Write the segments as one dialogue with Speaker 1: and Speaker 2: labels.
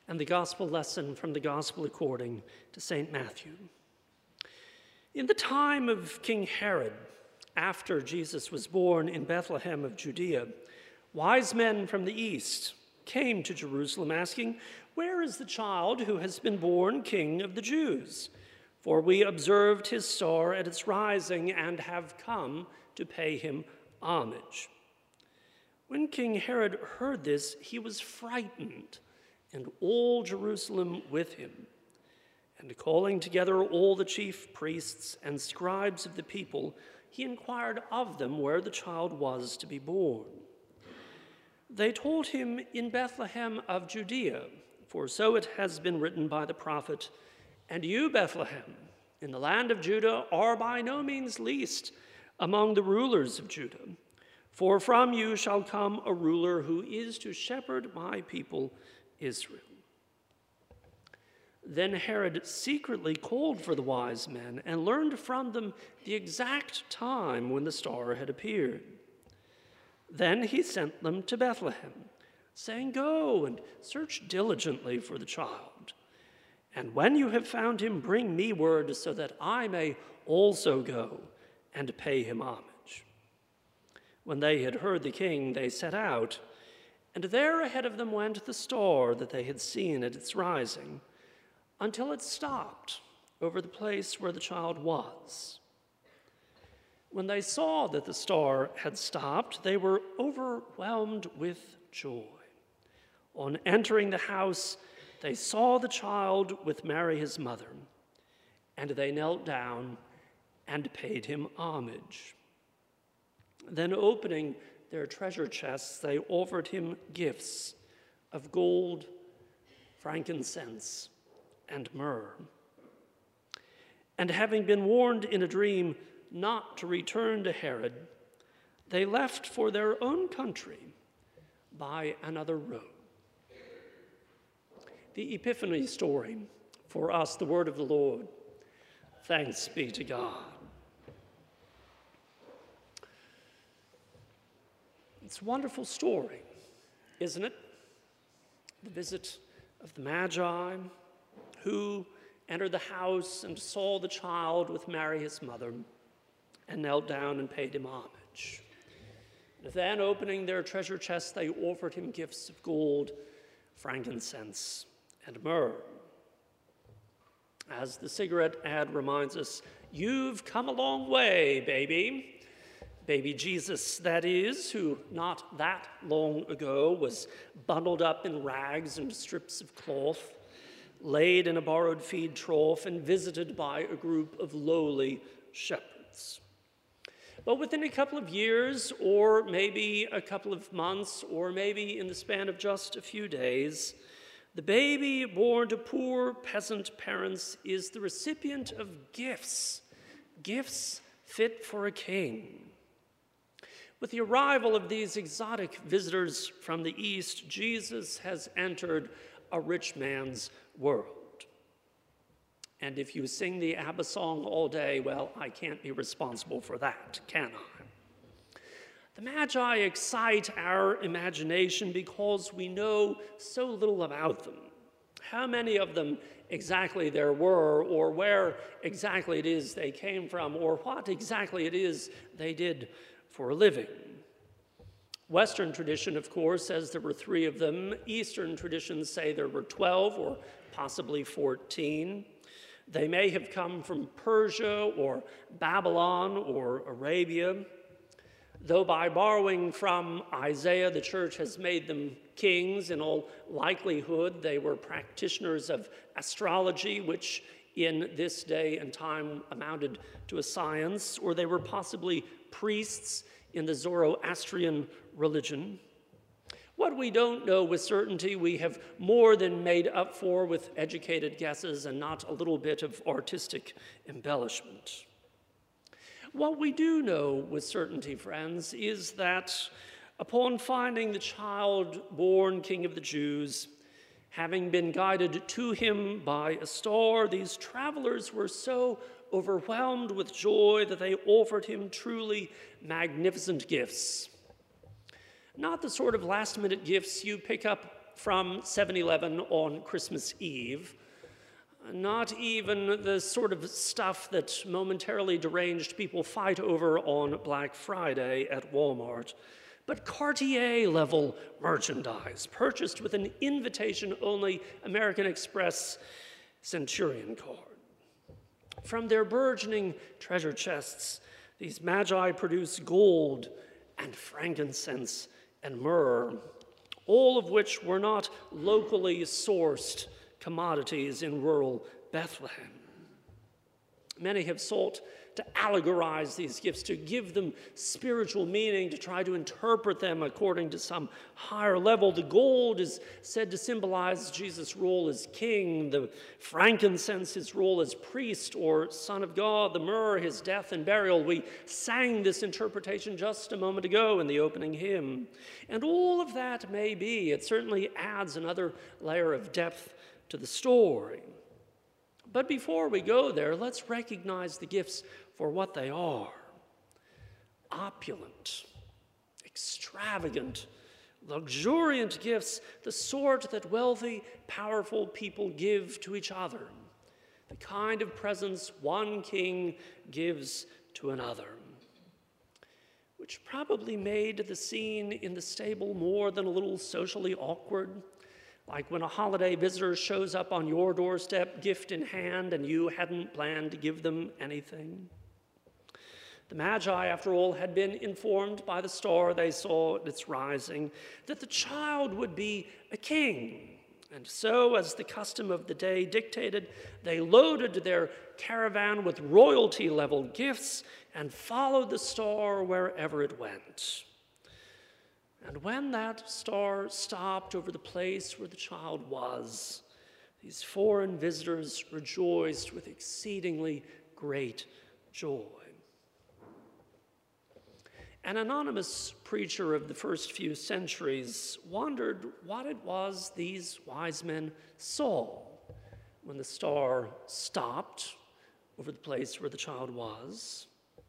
Speaker 1: And the gospel lesson from the gospel according to St. Matthew. In the time of King Herod, after Jesus was born in Bethlehem of Judea, wise men from the east came to Jerusalem asking, "Where is the child who has been born King of the Jews? For we observed his star at its rising and have come to pay him homage." When King Herod heard this, he was frightened, and all Jerusalem with him. And calling together all the chief priests and scribes of the people, he inquired of them where the child was to be born. They told him, "In Bethlehem of Judea, for so it has been written by the prophet, 'And you, Bethlehem, in the land of Judah, are by no means least among the rulers of Judah. For from you shall come a ruler who is to shepherd my people Israel.'" Then Herod secretly called for the wise men and learned from them the exact time when the star had appeared. Then he sent them to Bethlehem, saying, "Go and search diligently for the child. And when you have found him, bring me word so that I may also go and pay him homage." When they had heard the king, they set out, and there ahead of them went the star that they had seen at its rising, until it stopped over the place where the child was. When they saw that the star had stopped, they were overwhelmed with joy. On entering the house, they saw the child with Mary his mother, and they knelt down and paid him homage. Then opening their treasure chests, they offered him gifts of gold, frankincense, and myrrh. And having been warned in a dream not to return to Herod, they left for their own country by another road. The Epiphany story, for us the word of the Lord. Thanks be to God. It's a wonderful story, isn't it? The visit of the Magi, who entered the house and saw the child with Mary his mother and knelt down and paid him homage. And then, opening their treasure chests, they offered him gifts of gold, frankincense, and myrrh. As the cigarette ad reminds us, "You've come a long way, baby." Baby Jesus, that is, who not that long ago was bundled up in rags and strips of cloth, laid in a borrowed feed trough, and visited by a group of lowly shepherds. But within a couple of years, or maybe a couple of months, or maybe in the span of just a few days, the baby born to poor peasant parents is the recipient of gifts fit for a king. With the arrival of these exotic visitors from the East, Jesus has entered a rich man's world. And if you sing the ABBA song all day, well, I can't be responsible for that, can I? The Magi excite our imagination because we know so little about them. How many of them exactly there were, or where exactly it is they came from, or what exactly it is they did for a living. Western tradition, of course, says there were 3 of them. Eastern traditions say there were 12 or possibly 14. They may have come from Persia or Babylon or Arabia, though by borrowing from Isaiah, the church has made them kings. In all likelihood, they were practitioners of astrology, which in this day and time amounted to a science, or they were possibly priests in the Zoroastrian religion. What we don't know with certainty, we have more than made up for with educated guesses and not a little bit of artistic embellishment. What we do know with certainty, friends, is that upon finding the child born King of the Jews, having been guided to him by a star, these travelers were so overwhelmed with joy that they offered him truly magnificent gifts. Not the sort of last-minute gifts you pick up from 7-Eleven on Christmas Eve. Not even the sort of stuff that momentarily deranged people fight over on Black Friday at Walmart, but Cartier-level merchandise purchased with an invitation-only American Express Centurion card. From their burgeoning treasure chests, these magi produce gold and frankincense and myrrh, all of which were not locally sourced commodities in rural Bethlehem. Many have sought to allegorize these gifts, to give them spiritual meaning, to try to interpret them according to some higher level. The gold is said to symbolize Jesus' role as king, the frankincense, his role as priest or son of God, the myrrh, his death and burial. We sang this interpretation just a moment ago in the opening hymn. And all of that may be. It certainly adds another layer of depth to the story. But before we go there, let's recognize the gifts for what they are. Opulent, extravagant, luxuriant gifts, the sort that wealthy, powerful people give to each other. The kind of presents one king gives to another. Which probably made the scene in the stable more than a little socially awkward. Like when a holiday visitor shows up on your doorstep, gift in hand, and you hadn't planned to give them anything. The Magi, after all, had been informed by the star they saw at its rising that the child would be a king. And so, as the custom of the day dictated, they loaded their caravan with royalty-level gifts and followed the star wherever it went. And when that star stopped over the place where the child was, these foreign visitors rejoiced with exceedingly great joy. An anonymous preacher of the first few centuries wondered what it was these wise men saw when the star stopped over the place where the child was.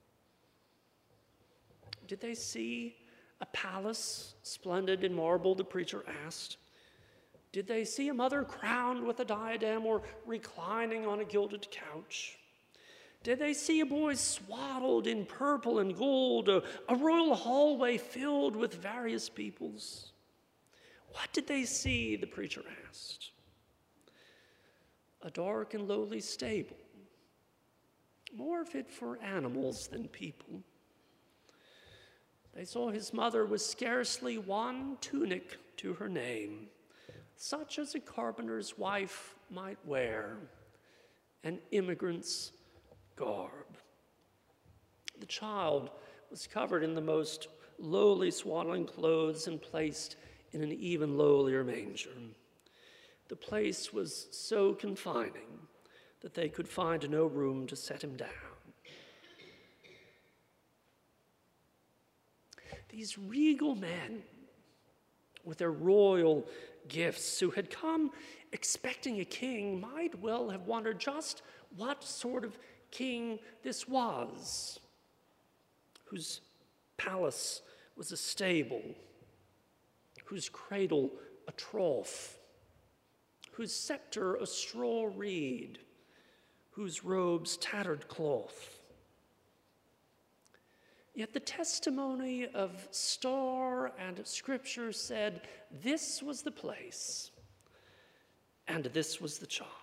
Speaker 1: Did they see a palace splendid in marble, the preacher asked? Did they see a mother crowned with a diadem or reclining on a gilded couch? Did they see a boy swaddled in purple and gold, a royal hallway filled with various peoples? What did they see, the preacher asked? A dark and lowly stable, more fit for animals than people. They saw his mother with scarcely one tunic to her name, such as a carpenter's wife might wear, an immigrant's garb. The child was covered in the most lowly swaddling clothes and placed in an even lowlier manger. The place was so confining that they could find no room to set him down. These regal men, with their royal gifts, who had come expecting a king, might well have wondered just what sort of king this was, whose palace was a stable, whose cradle a trough, whose scepter a straw reed, whose robes tattered cloth. Yet the testimony of star and scripture said this was the place and this was the child.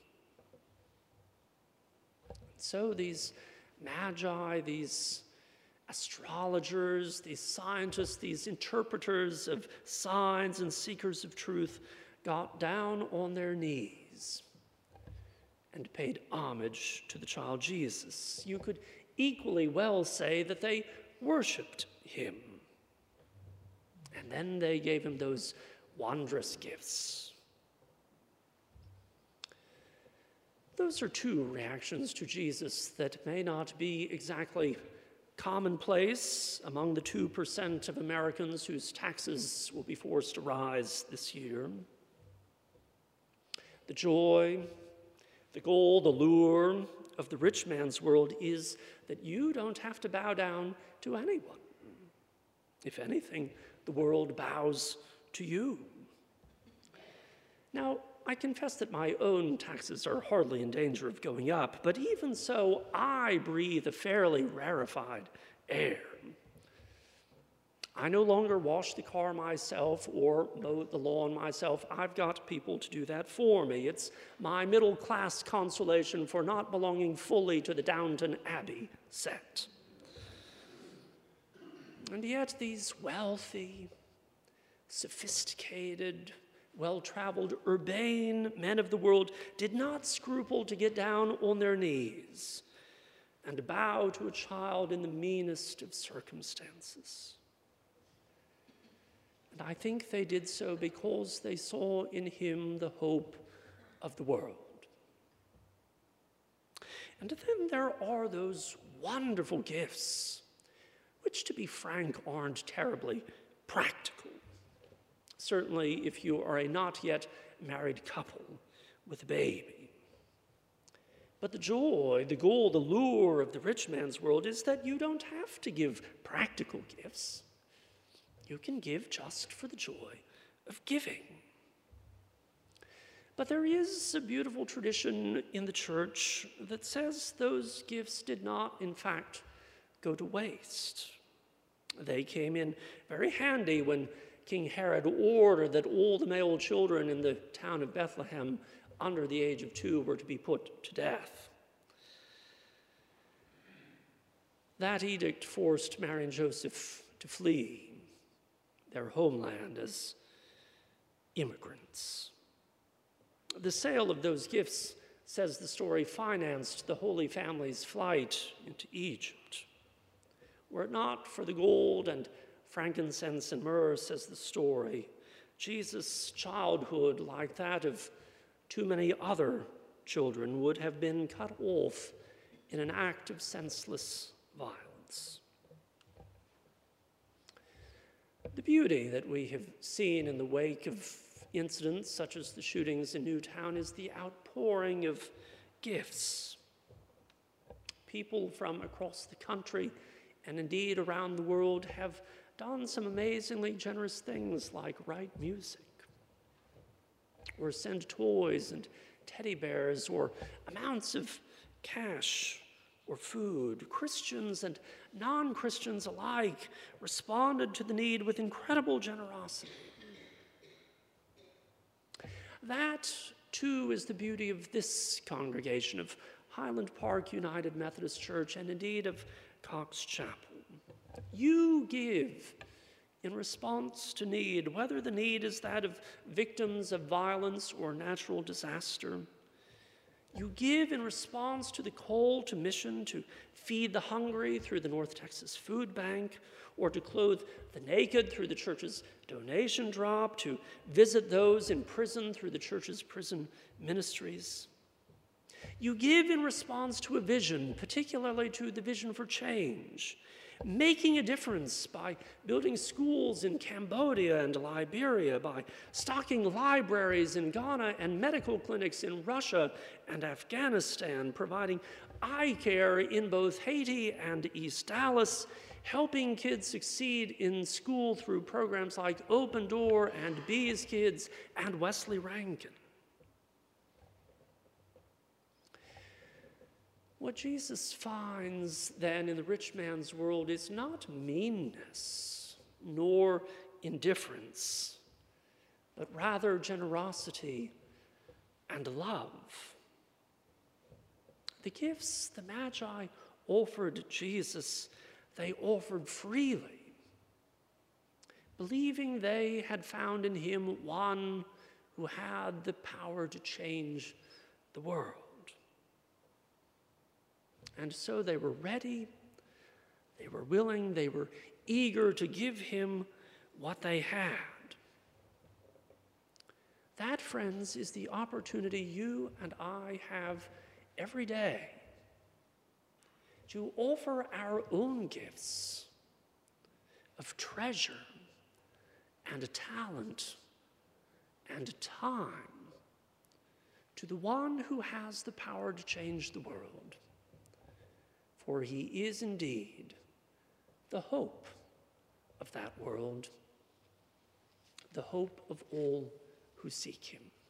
Speaker 1: So these magi, these astrologers, these scientists, these interpreters of signs and seekers of truth got down on their knees and paid homage to the child Jesus. You could equally well say that they worshiped him. And then they gave him those wondrous gifts. Those are two reactions to Jesus that may not be exactly commonplace among the 2% of Americans whose taxes will be forced to rise this year. The joy, the goal, the lure of the rich man's world is that you don't have to bow down to anyone. If anything, the world bows to you. Now, I confess that my own taxes are hardly in danger of going up, but even so, I breathe a fairly rarefied air. I no longer wash the car myself or mow the lawn myself. I've got people to do that for me. It's my middle-class consolation for not belonging fully to the Downton Abbey set. And yet these wealthy, sophisticated, well-traveled, urbane men of the world did not scruple to get down on their knees and bow to a child in the meanest of circumstances. And I think they did so because they saw in him the hope of the world. And then there are those wonderful gifts, which, to be frank, aren't terribly practical. Certainly if you are a not yet married couple with a baby. But the joy, the goal, the lure of the rich man's world is that you don't have to give practical gifts. You can give just for the joy of giving. But there is a beautiful tradition in the church that says those gifts did not, in fact, go to waste. They came in very handy when King Herod ordered that all the male children in the town of Bethlehem under the age of 2 were to be put to death. That edict forced Mary and Joseph to flee their homeland as immigrants. The sale of those gifts, says the story, financed the Holy Family's flight into Egypt. Were it not for the gold and frankincense and myrrh, says the story, Jesus' childhood, like that of too many other children, would have been cut off in an act of senseless violence. The beauty that we have seen in the wake of incidents such as the shootings in Newtown is the outpouring of gifts. People from across the country and indeed around the world have done some amazingly generous things like write music or send toys and teddy bears or amounts of cash or food. Christians and non-Christians alike responded to the need with incredible generosity. That, too, is the beauty of this congregation of Highland Park United Methodist Church and indeed of Cox Chapel. You give in response to need, whether the need is that of victims of violence or natural disaster. You give in response to the call to mission to feed the hungry through the North Texas Food Bank, or to clothe the naked through the church's donation drop, to visit those in prison through the church's prison ministries. You give in response to a vision, particularly to the vision for change, making a difference by building schools in Cambodia and Liberia, by stocking libraries in Ghana and medical clinics in Russia and Afghanistan, providing eye care in both Haiti and East Dallas, helping kids succeed in school through programs like Open Door and Bees Kids and Wesley Rankin. What Jesus finds then in the rich man's world is not meanness nor indifference, but rather generosity and love. The gifts the Magi offered Jesus, they offered freely, believing they had found in him one who had the power to change the world. And so they were ready, they were willing, they were eager to give him what they had. That, friends, is the opportunity you and I have every day to offer our own gifts of treasure and a talent and a time to the one who has the power to change the world. For he is indeed the hope of that world, the hope of all who seek him.